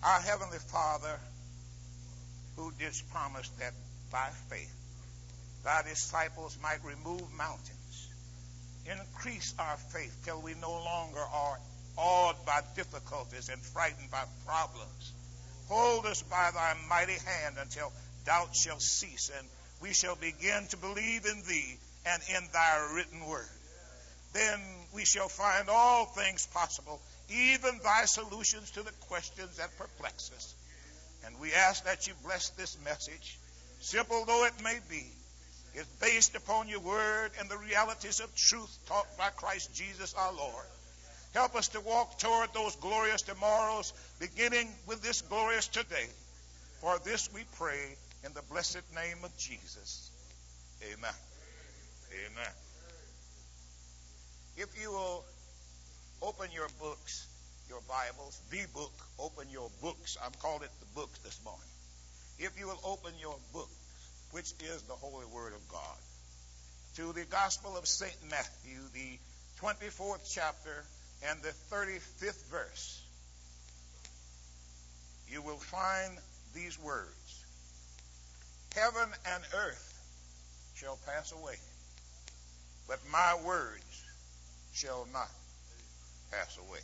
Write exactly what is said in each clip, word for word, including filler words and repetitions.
Our Heavenly Father, who didst promise that by faith thy disciples might remove mountains, increase our faith till we no longer are awed by difficulties and frightened by problems. Hold us by thy mighty hand until doubt shall cease, and we shall begin to believe in thee and in thy written word. Then we shall find all things possible, even thy solutions to the questions that perplex us. And we ask that you bless this message, simple though it may be. It's based upon your word and the realities of truth taught by Christ Jesus our Lord. Help us to walk toward those glorious tomorrows, beginning with this glorious today. For this we pray in the blessed name of Jesus. Amen. Amen. If you will open your books, your Bibles, the book, open your books. I'm calling it the books this morning. If you will open your book, which is the Holy Word of God, to the Gospel of Saint Matthew, the twenty-fourth chapter and the thirty-fifth verse, you will find these words: heaven and earth shall pass away, but my words shall not pass away.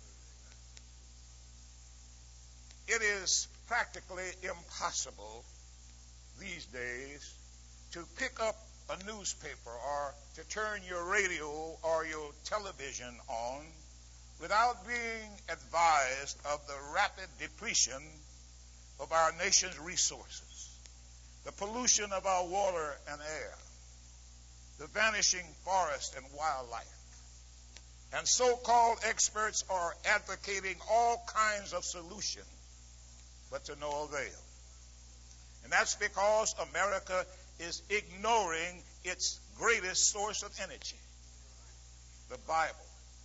It is practically impossible these days to pick up a newspaper or to turn your radio or your television on without being advised of the rapid depletion of our nation's resources, the pollution of our water and air, the vanishing forest and wildlife. And so-called experts are advocating all kinds of solutions, but to no avail. And that's because America is ignoring its greatest source of energy, the Bible,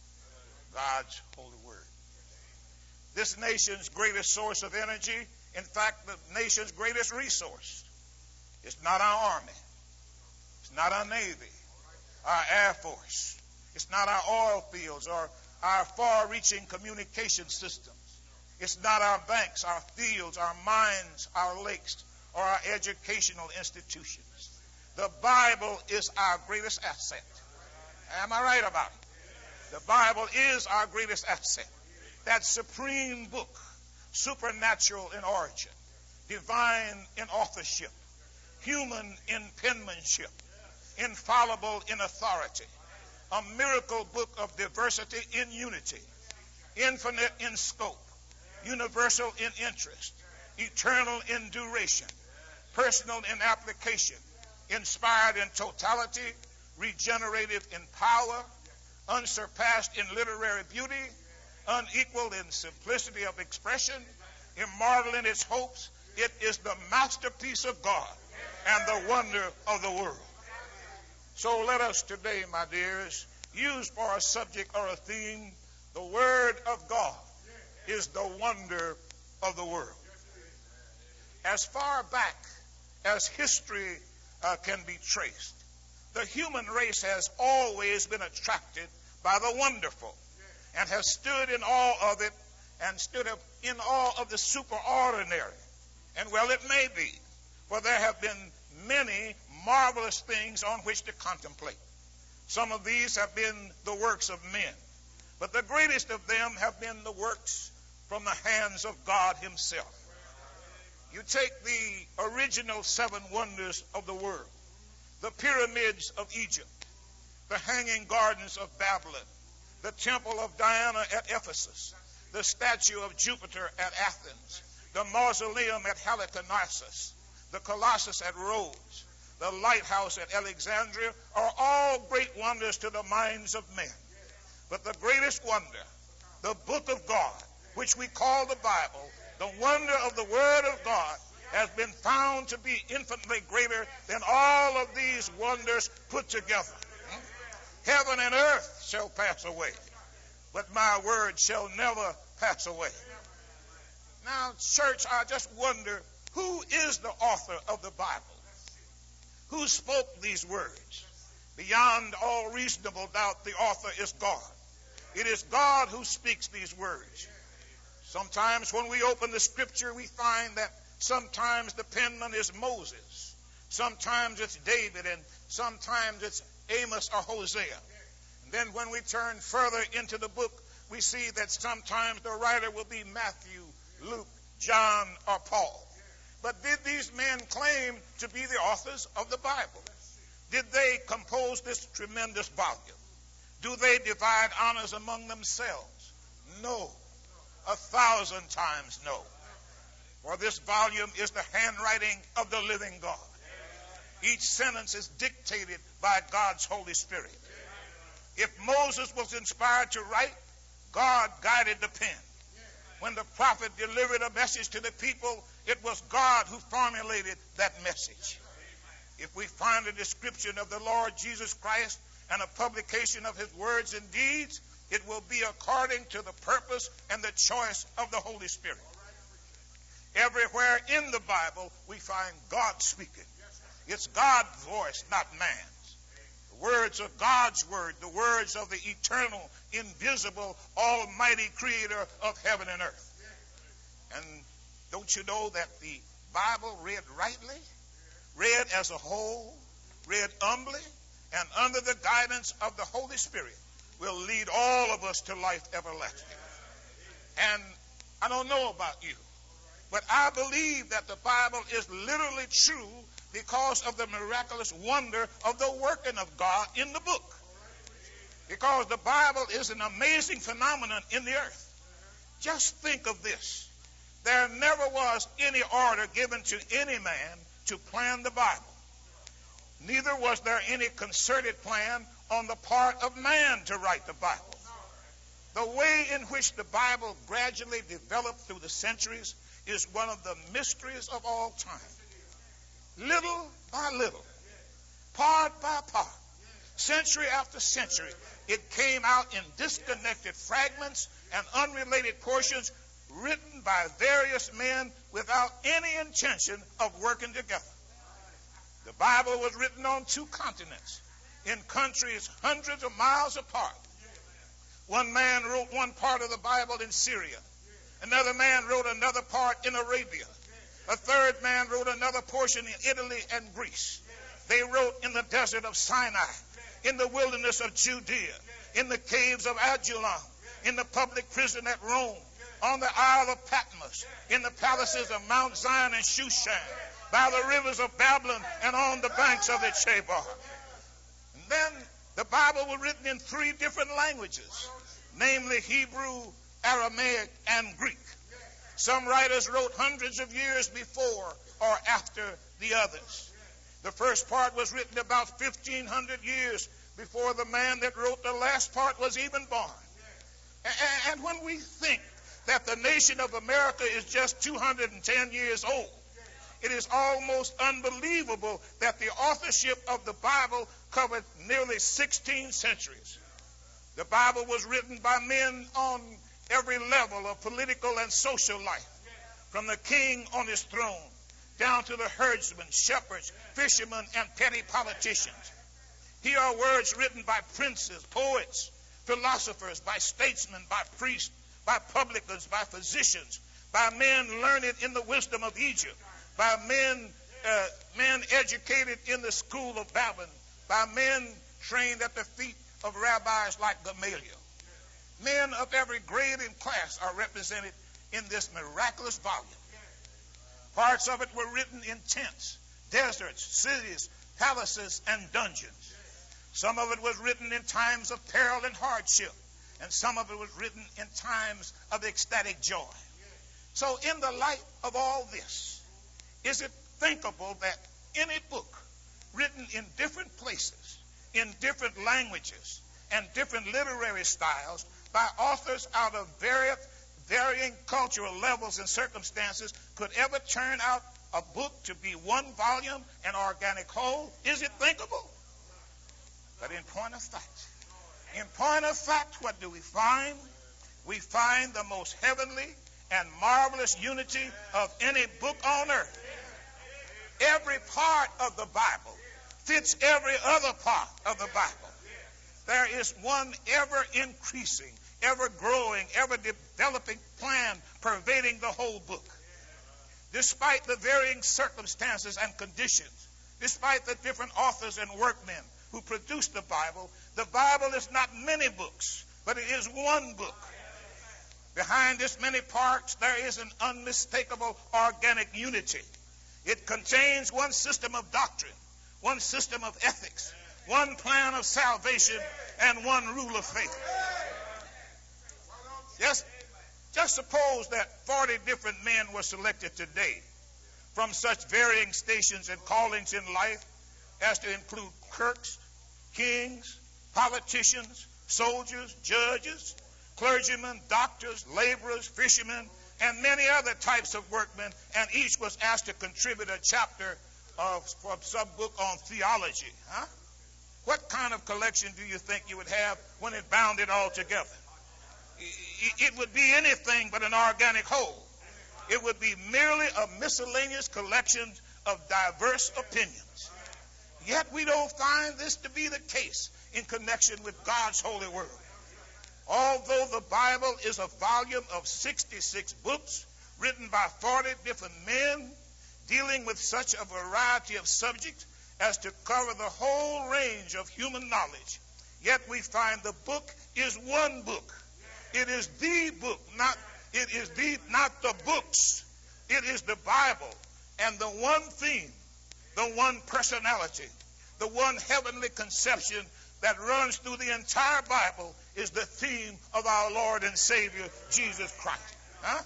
God's holy word. This nation's greatest source of energy, in fact, the nation's greatest resource, is not our Army, it's not our Navy, our Air Force, it's not our oil fields or our far-reaching communication systems. It's not our banks, our fields, our mines, our lakes, or our educational institutions. The Bible is our greatest asset. Am I right about it? The Bible is our greatest asset. That supreme book, supernatural in origin, divine in authorship, human in penmanship, infallible in authority, a miracle book of diversity in unity, infinite in scope, universal in interest, eternal in duration, personal in application, inspired in totality, regenerative in power, unsurpassed in literary beauty, unequaled in simplicity of expression, immortal in its hopes. It is the masterpiece of God and the wonder of the world. So let us today, my dears, use for a subject or a theme, the Word of God is the wonder of the world. As far back as history uh, can be traced, the human race has always been attracted by the wonderful and has stood in awe of it and stood up in awe of the superordinary. And well, it may be, for there have been many marvelous things on which to contemplate. Some of these have been the works of men, but the greatest of them have been the works from the hands of God himself. You take the original seven wonders of the world, the pyramids of Egypt, the hanging gardens of Babylon, the temple of Diana at Ephesus, the statue of Jupiter at Athens, the mausoleum at Halicarnassus, the Colossus at Rhodes, the lighthouse at Alexandria, are all great wonders to the minds of men. But the greatest wonder, the book of God, which we call the Bible, the wonder of the Word of God, has been found to be infinitely greater than all of these wonders put together. Heaven and earth shall pass away, but my word shall never pass away. Now, church, I just wonder, who is the author of the Bible? Who spoke these words? Beyond all reasonable doubt, the author is God. It is God who speaks these words. Sometimes when we open the scripture, we find that sometimes the penman is Moses, sometimes it's David, and sometimes it's Amos or Hosea. And then when we turn further into the book, we see that sometimes the writer will be Matthew, Luke, John, or Paul. But did these men claim to be the authors of the Bible? Did they compose this tremendous volume? Do they divide honors among themselves? No. A thousand times no. For this volume is the handwriting of the living God. Each sentence is dictated by God's Holy Spirit. If Moses was inspired to write, God guided the pen. When the prophet delivered a message to the people, it was God who formulated that message. If we find a description of the Lord Jesus Christ and a publication of his words and deeds, it will be according to the purpose and the choice of the Holy Spirit. Everywhere in the Bible, we find God speaking. It's God's voice, not man's. The words of God's word, the words of the eternal, invisible, almighty creator of heaven and earth. And don't you know that the Bible read rightly, read as a whole, read humbly, and under the guidance of the Holy Spirit, will lead all of us to life everlasting. And I don't know about you, but I believe that the Bible is literally true because of the miraculous wonder of the working of God in the book. Because the Bible is an amazing phenomenon in the earth. Just think of this. There never was any order given to any man to plan the Bible. Neither was there any concerted plan on the part of man to write the Bible. The way in which the Bible gradually developed through the centuries is one of the mysteries of all time. Little by little, part by part, century after century, it came out in disconnected fragments and unrelated portions written by various men without any intention of working together. The Bible was written on two continents, in countries hundreds of miles apart. One man wrote one part of the Bible in Syria. Another man wrote another part in Arabia. A third man wrote another portion in Italy and Greece. They wrote in the desert of Sinai, in the wilderness of Judea, in the caves of Adullam, in the public prison at Rome, on the Isle of Patmos, in the palaces of Mount Zion and Shushan, by the rivers of Babylon, and on the banks of the Chebar. And then the Bible was written in three different languages, namely Hebrew, Aramaic, and Greek. Some writers wrote hundreds of years before or after the others. The first part was written about fifteen hundred years before the man that wrote the last part was even born. And when we think that the nation of America is just two hundred ten years old, it is almost unbelievable that the authorship of the Bible covered nearly sixteen centuries. The Bible was written by men on every level of political and social life, from the king on his throne down to the herdsmen, shepherds, fishermen, and petty politicians. Here are words written by princes, poets, philosophers, by statesmen, by priests, by publicans, by physicians, by men learned in the wisdom of Egypt, by men, uh, men educated in the school of Babylon, by men trained at the feet of rabbis like Gamaliel. Men of every grade and class are represented in this miraculous volume. Parts of it were written in tents, deserts, cities, palaces, and dungeons. Some of it was written in times of peril and hardship, and some of it was written in times of ecstatic joy. So in the light of all this, is it thinkable that any book written in different places, in different languages, and different literary styles by authors out of various, varying cultural levels and circumstances could ever turn out a book to be one volume, an organic whole? Is it thinkable? But in point of fact, in point of fact, what do we find? We find the most heavenly and marvelous unity of any book on earth. Every part of the Bible fits every other part of the Bible. There is one ever increasing, ever growing, ever developing plan pervading the whole book. Despite the varying circumstances and conditions, despite the different authors and workmen who produced the Bible, the Bible is not many books, but it is one book. Behind its many parts, there is an unmistakable organic unity. It contains one system of doctrine, one system of ethics, one plan of salvation, and one rule of faith. Just, just suppose that forty different men were selected today from such varying stations and callings in life as to include clerks, kings, politicians, soldiers, judges, clergymen, doctors, laborers, fishermen, and many other types of workmen, and each was asked to contribute a chapter of from some book on theology. Huh? What kind of collection do you think you would have when it bound it all together? It would be anything but an organic whole. It would be merely a miscellaneous collection of diverse opinions. Yet we don't find this to be the case in connection with God's holy word. Although the Bible is a volume of sixty-six books written by forty different men dealing with such a variety of subjects as to cover the whole range of human knowledge, yet we find the book is one book. It is the book, not it is the not the books. It is the Bible, and the one theme, the one personality, the one heavenly conception that runs through the entire Bible is the theme of our Lord and Savior, Jesus Christ. Huh?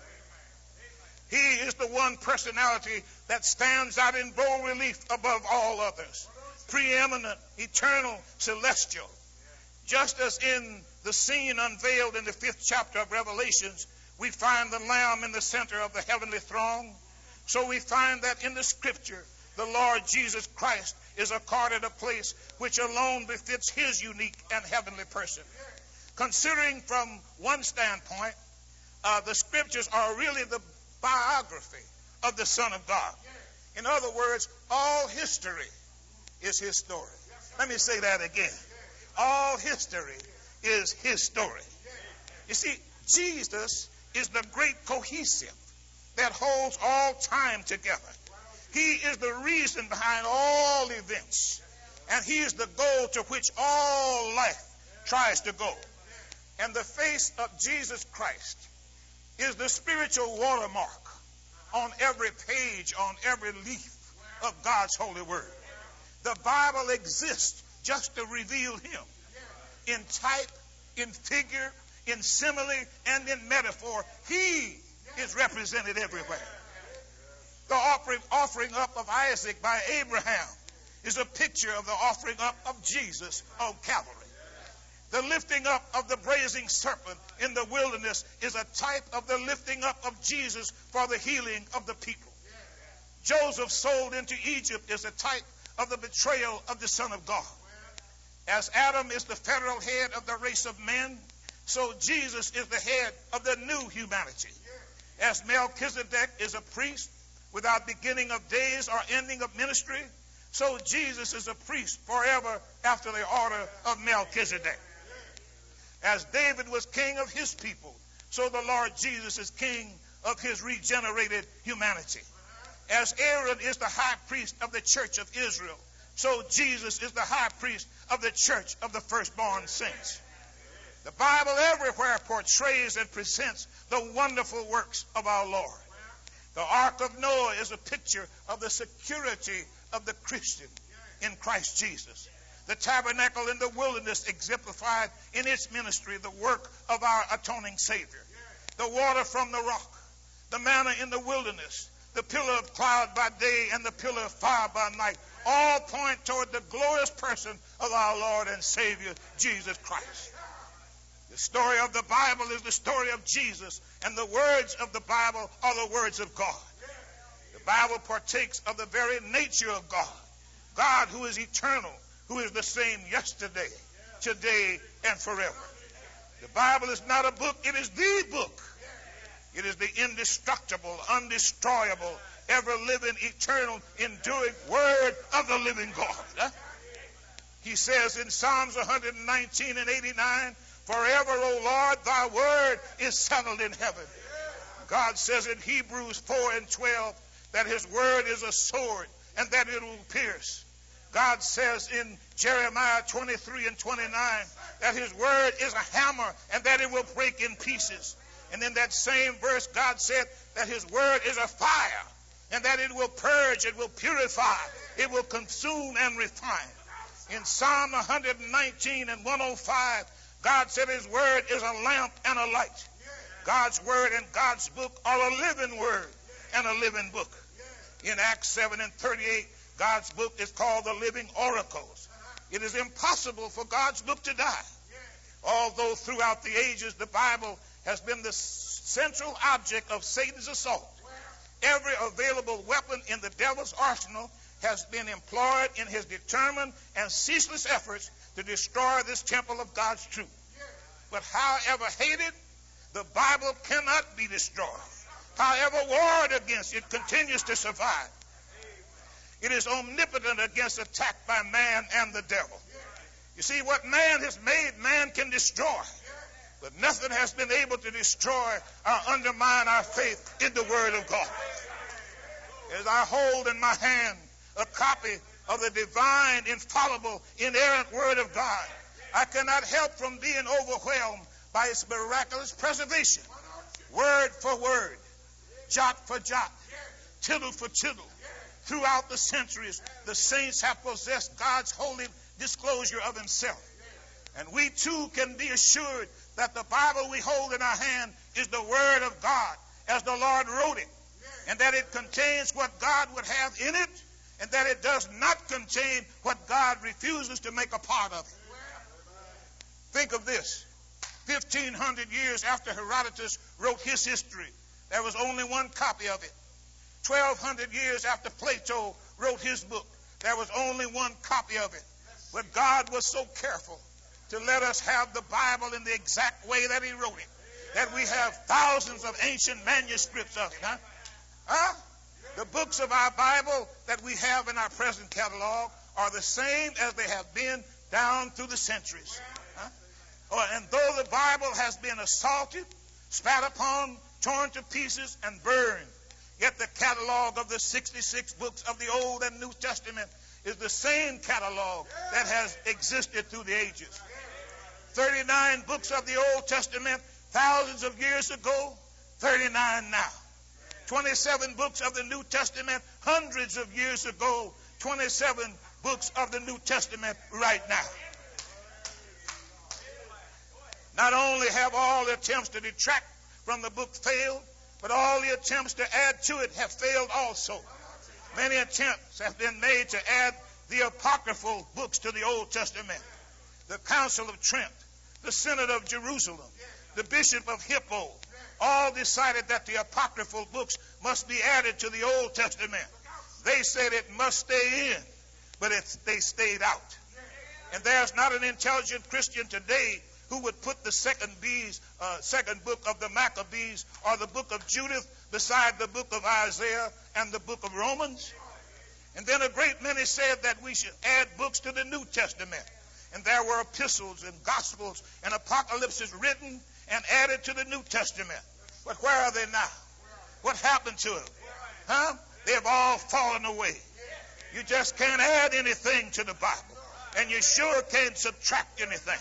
He is the one personality that stands out in bold relief above all others. Preeminent, eternal, celestial. Just as in the scene unveiled in the fifth chapter of Revelations, we find the Lamb in the center of the heavenly throne, so we find that in the Scripture, the Lord Jesus Christ is accorded a place which alone befits his unique and heavenly person. Considering from one standpoint, uh, the Scriptures are really the biography of the Son of God. In other words, all history is his story. Let me say that again. All history is his story. You see, Jesus is the great cohesive that holds all time together. He is the reason behind all events, and he is the goal to which all life tries to go. And the face of Jesus Christ is the spiritual watermark on every page, on every leaf of God's holy word. The Bible exists just to reveal him in type, in figure, in simile, and in metaphor. He is represented everywhere. The offering, offering up of Isaac by Abraham is a picture of the offering up of Jesus on Calvary. The lifting up of the brazen serpent in the wilderness is a type of the lifting up of Jesus for the healing of the people. Joseph sold into Egypt is a type of the betrayal of the Son of God. As Adam is the federal head of the race of men, so Jesus is the head of the new humanity. As Melchizedek is a priest without beginning of days or ending of ministry, so Jesus is a priest forever after the order of Melchizedek. As David was king of his people, so the Lord Jesus is king of his regenerated humanity. As Aaron is the high priest of the church of Israel, so Jesus is the high priest of the church of the firstborn saints. The Bible everywhere portrays and presents the wonderful works of our Lord. The Ark of Noah is a picture of the security of the Christian in Christ Jesus. The tabernacle in the wilderness exemplified in its ministry the work of our atoning Savior. The water from the rock, the manna in the wilderness, the pillar of cloud by day and the pillar of fire by night, all point toward the glorious person of our Lord and Savior, Jesus Christ. The story of the Bible is the story of Jesus, and the words of the Bible are the words of God. The Bible partakes of the very nature of God, God who is eternal, who is the same yesterday, today, and forever. The Bible is not a book, it is the book. It is the indestructible, undestroyable, ever-living, eternal, enduring word of the living God. Huh? He says in Psalms one nineteen and eighty-nine, forever, O Lord, thy word is settled in heaven. God says in Hebrews four and twelve that his word is a sword and that it will pierce. God says in Jeremiah twenty-three and twenty-nine that his word is a hammer and that it will break in pieces. And in that same verse, God said that his word is a fire and that it will purge, it will purify, it will consume and refine. In Psalm one nineteen and one oh five, God said his word is a lamp and a light. God's word and God's book are a living word and a living book. In Acts seven and thirty-eight, God's book is called the Living Oracles. It is impossible for God's book to die. Although throughout the ages the Bible has been the central object of Satan's assault, every available weapon in the devil's arsenal has been employed in his determined and ceaseless efforts to destroy this temple of God's truth. But however hated, the Bible cannot be destroyed. However warred against, it continues to survive. It is omnipotent against attack by man and the devil. You see, what man has made, man can destroy. But nothing has been able to destroy or undermine our faith in the Word of God. As I hold in my hand a copy of the divine, infallible, inerrant Word of God, I cannot help from being overwhelmed by its miraculous preservation. Word for word, jot for jot, tittle for tittle. Throughout the centuries, the saints have possessed God's holy disclosure of himself. And we too can be assured that the Bible we hold in our hand is the Word of God as the Lord wrote it, and that it contains what God would have in it, and that it does not contain what God refuses to make a part of it. Think of this. fifteen hundred years after Herodotus wrote his history, there was only one copy of it. twelve hundred years after Plato wrote his book, there was only one copy of it. But God was so careful to let us have the Bible in the exact way that he wrote it, that we have thousands of ancient manuscripts of it. Huh? Huh? The books of our Bible that we have in our present catalog are the same as they have been down through the centuries. Huh? Oh, and though the Bible has been assaulted, spat upon, torn to pieces, and burned, yet the catalog of the sixty-six books of the Old and New Testament is the same catalog that has existed through the ages. thirty-nine books of the Old Testament thousands of years ago, thirty-nine now. twenty-seven books of the New Testament hundreds of years ago, twenty-seven books of the New Testament right now. Not only have all the attempts to detract from the book failed, but all the attempts to add to it have failed also. Many attempts have been made to add the apocryphal books to the Old Testament. The Council of Trent, the Synod of Jerusalem, the Bishop of Hippo, all decided that the apocryphal books must be added to the Old Testament. They said it must stay in, but it, they stayed out. And there's not an intelligent Christian today who would put the second, bees, uh, second book of the Maccabees or the book of Judith beside the book of Isaiah and the book of Romans. And then a great many said that we should add books to the New Testament. And there were epistles and gospels and apocalypses written and added to the New Testament. But where are they now? What happened to them? Huh? They have all fallen away. You just can't add anything to the Bible. And you sure can't subtract anything.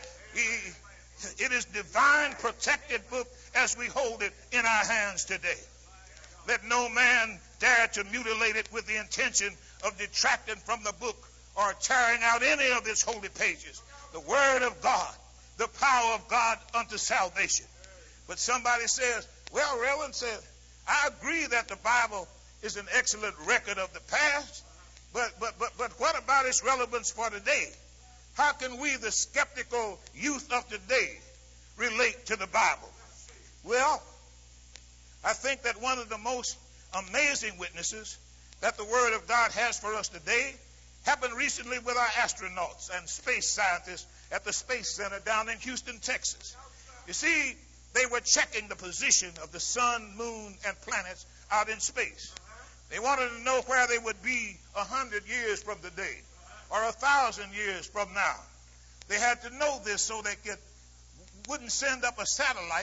It is divine protected book as we hold it in our hands today. Let no man dare to mutilate it with the intention of detracting from the book or tearing out any of its holy pages. The Word of God, the power of God unto salvation. But somebody says, well, Reverend says, I agree that the Bible is an excellent record of the past, but but but but what about its relevance for today? How can we, the skeptical youth of today, relate to the Bible? Well, I think that one of the most amazing witnesses that the Word of God has for us today happened recently with our astronauts and space scientists at the Space Center down in Houston, Texas. You see, they were checking the position of the sun, moon, and planets out in space. They wanted to know where they would be a hundred years from today or a thousand years from now. They had to know this so they could, wouldn't send up a satellite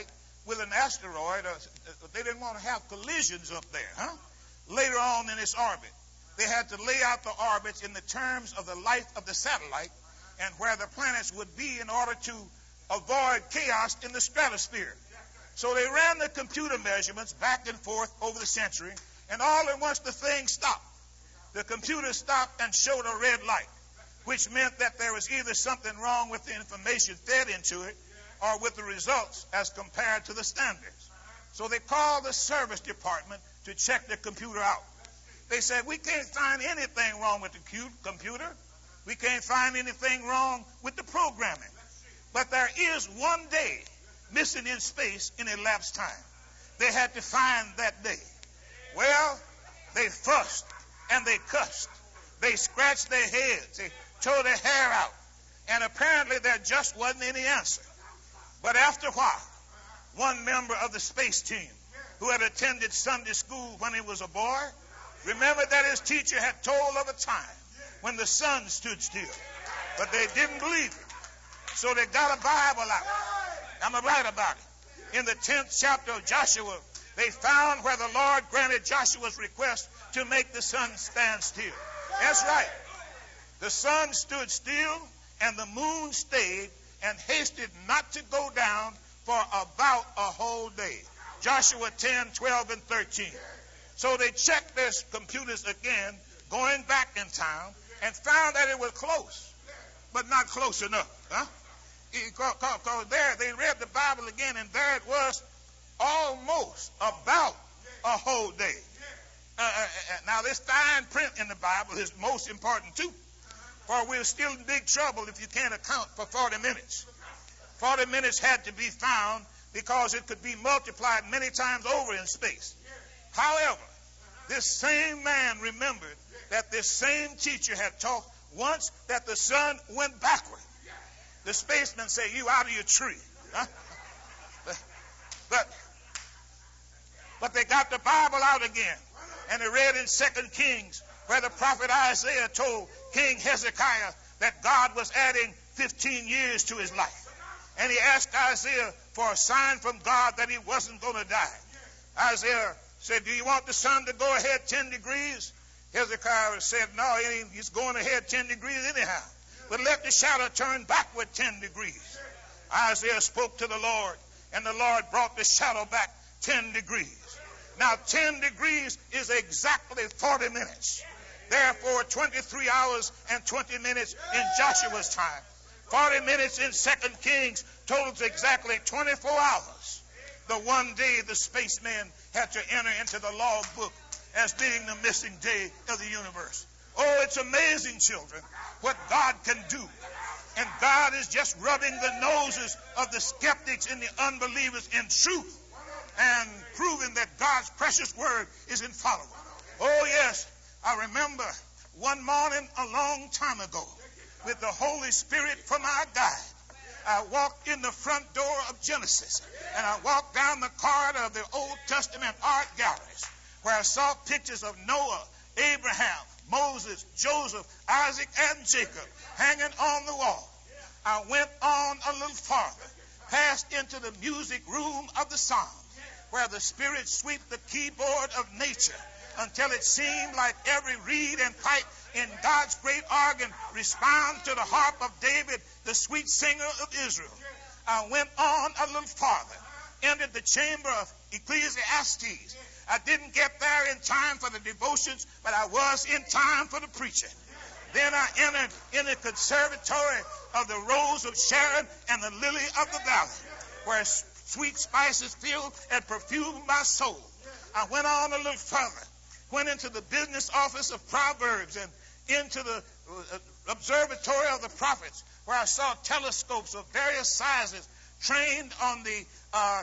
with an asteroid. Uh, they didn't want to have collisions up there, huh? Later on in its orbit, they had to lay out the orbits in the terms of the life of the satellite and where the planets would be in order to avoid chaos in the stratosphere. So they ran the computer measurements back and forth over the century, and all at once the thing stopped. The computer stopped and showed a red light, which meant that there was either something wrong with the information fed into it or with the results as compared to the standards. So they called the service department to check the computer out. They said, we can't find anything wrong with the computer. We can't find anything wrong with the programming. But there is one day missing in space in elapsed time. They had to find that day. Well, they fussed and they cussed. They scratched their heads. They tore their hair out. And apparently there just wasn't any answer. But after a while, one member of the space team who had attended Sunday school when he was a boy remembered that his teacher had told of a time when the sun stood still. But they didn't believe it. So they got a Bible out. I'm going to write about it. In the tenth chapter of Joshua, they found where the Lord granted Joshua's request to make the sun stand still. That's right. The sun stood still and the moon stayed and hasted not to go down for about a whole day. Joshua ten, twelve, and thirteen. So they checked their computers again, going back in time, and found that it was close, but not close enough. Huh? Because there, they read the Bible again, and there it was, almost about a whole day. Uh, uh, now, this fine print in the Bible is most important, too, for we're still in big trouble if you can't account for forty minutes. forty minutes had to be found because it could be multiplied many times over in space. However, this same man remembered that this same teacher had taught once that the sun went backward. The spacemen say, you out of your tree. Huh? But, but, but they got the Bible out again. And they read in Second Kings where the prophet Isaiah told King Hezekiah that God was adding fifteen years to his life. And he asked Isaiah for a sign from God that he wasn't going to die. Isaiah said, do you want the sun to go ahead ten degrees? Hezekiah said, no, he's going ahead ten degrees anyhow. But let the shadow turn backward ten degrees. Isaiah spoke to the Lord, and the Lord brought the shadow back ten degrees. Now, ten degrees is exactly forty minutes. Therefore, twenty-three hours and twenty minutes in Joshua's time. forty minutes in Second Kings totals exactly twenty-four hours. The one day the spacemen had to enter into the log book as being the missing day of the universe. Oh, it's amazing, children, what God can do. And God is just rubbing the noses of the skeptics and the unbelievers in truth and proving that God's precious word is infallible. Oh, yes, I remember one morning a long time ago with the Holy Spirit for my guide. I walked in the front door of Genesis, and I walked down the corridor of the Old Testament art galleries, where I saw pictures of Noah, Abraham, Moses, Joseph, Isaac, and Jacob hanging on the wall. I went on a little farther, passed into the music room of the Psalms, where the Spirit swept the keyboard of nature until it seemed like every reed and pipe in God's great organ responded to the harp of David, the sweet singer of Israel. I went on a little farther, entered the chamber of Ecclesiastes. I didn't get there in time for the devotions, but I was in time for the preaching. Then I entered in the conservatory of the Rose of Sharon and the Lily of the Valley, where sweet spices filled and perfumed my soul. I went on a little further, went into the business office of Proverbs and into the uh, observatory of the prophets, where I saw telescopes of various sizes trained on the uh,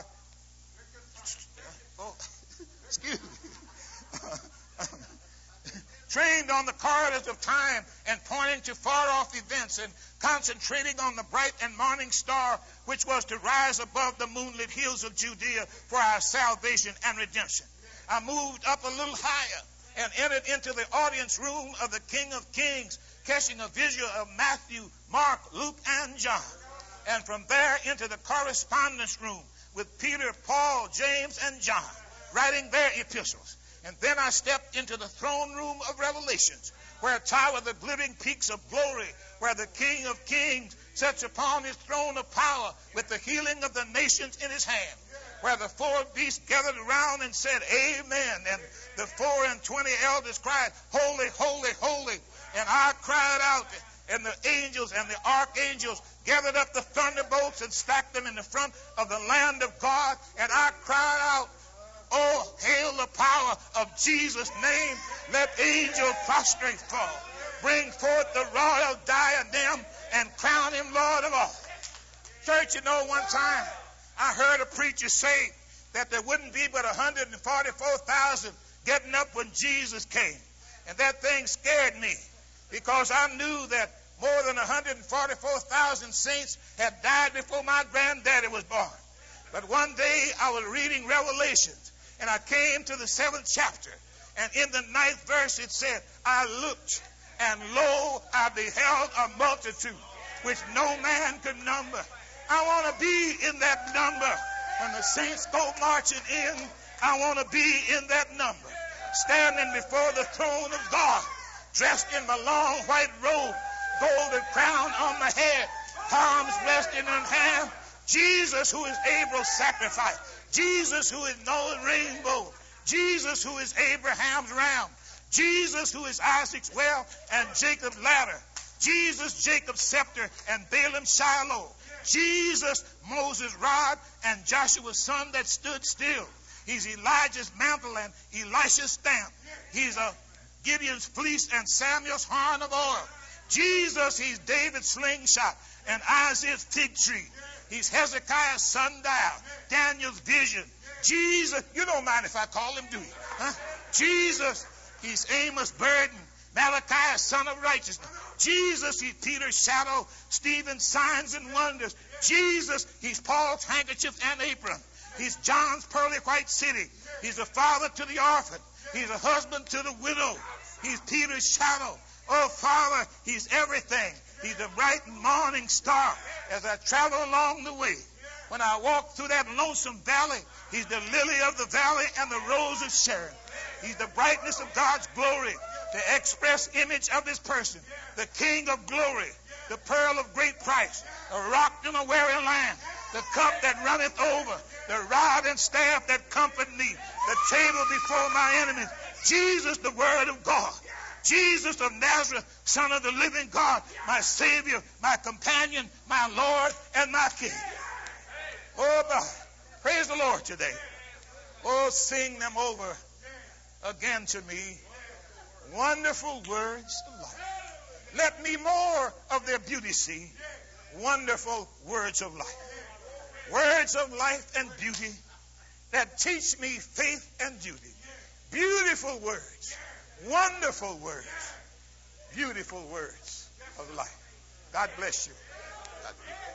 oh, excuse me, trained on the corridors of time and pointing to far-off events and concentrating on the bright and morning star which was to rise above the moonlit hills of Judea for our salvation and redemption. I moved up a little higher and entered into the audience room of the King of Kings, catching a visual of Matthew, Mark, Luke, and John. And from there into the correspondence room, with Peter, Paul, James, and John, writing their epistles. And then I stepped into the throne room of Revelations, where tower the glittering peaks of glory, where the King of Kings sits upon his throne of power with the healing of the nations in his hand, where the four beasts gathered around and said, Amen. And the four and twenty elders cried, Holy, holy, holy. And I cried out, and the angels and the archangels gathered up the thunderbolts and stacked them in the front of the land of God. And I cried out, Oh, hail the power of Jesus' name. Let angels prostrate fall. Bring forth the royal diadem and crown him Lord of all. Church, you know, one time I heard a preacher say that there wouldn't be but one hundred forty-four thousand getting up when Jesus came. And that thing scared me, because I knew that more than one hundred forty-four thousand saints had died before my granddaddy was born. But one day I was reading Revelations, and I came to the seventh chapter, and in the ninth verse it said, I looked, and lo, I beheld a multitude which no man could number. I want to be in that number. When the saints go marching in, I want to be in that number, standing before the throne of God, dressed in my long white robe, golden crown on my head, palms resting in hand. Jesus, who is Abel's sacrifice. Jesus, who is Noah's rainbow. Jesus, who is Abraham's ram. Jesus, who is Isaac's well and Jacob's ladder. Jesus, Jacob's scepter and Balaam's Shiloh. Jesus, Moses' rod and Joshua's son that stood still. He's Elijah's mantle and Elisha's stamp. He's a Gideon's fleece and Samuel's horn of oil. Jesus, he's David's slingshot and Isaiah's fig tree. He's Hezekiah's sundial, Daniel's vision. Jesus, you don't mind if I call him, do you? Huh? Jesus, he's Amos' burden, Malachi, son of righteousness. Jesus, he's Peter's shadow, Stephen's signs and wonders. Jesus, he's Paul's handkerchief and apron. He's John's pearly white city. He's a father to the orphan. He's a husband to the widow. He's Peter's shadow. Oh, Father, he's everything. He's the bright morning star as I travel along the way. When I walk through that lonesome valley, he's the lily of the valley and the rose of Sharon. He's the brightness of God's glory, the express image of his person, the King of glory, the pearl of great price, a rock in a weary land, the cup that runneth over, the rod and staff that comfort me, the table before my enemies. Jesus, the Word of God. Jesus of Nazareth, Son of the living God, my Savior, my companion, my Lord, and my King. Oh, God. Praise the Lord today. Oh, sing them over again to me. Wonderful words of life. Let me more of their beauty see. Wonderful words of life. Words of life and beauty that teach me faith and duty. Beautiful words. Wonderful words. Beautiful words of life. God bless you. God bless you.